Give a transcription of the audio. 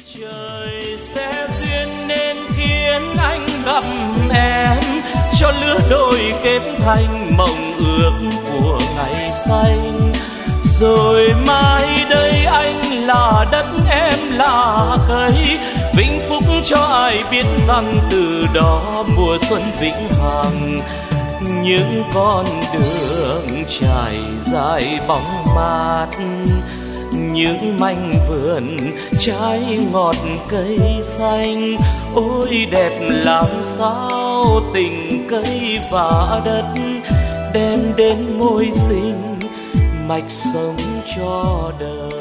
Trời sẽ duyên nên khiến anh gặp em, cho lứa đôi kết thành mộng ước của ngày xanh. Rồi mai đây anh là đất, em là cây, vĩnh phúc cho ai biết rằng từ đó mùa xuân vĩnh hằng. Những con đường trải dài bóng mát, những mảnh vườn trái ngọt cây xanh. Ôi đẹp làm sao tình cây và đất, đem đến môi sinh mạch sống cho đời.